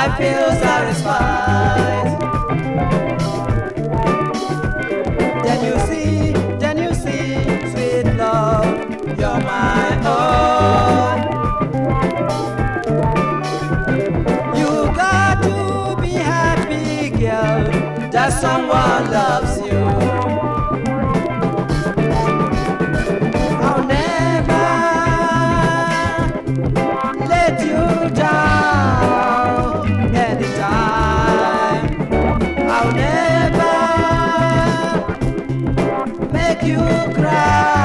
I feel satisfied. Then you see, sweet love, you're my own. You got to be happy, girl, that someone loves you. I'll never let you down anytime. I'll never make you cry.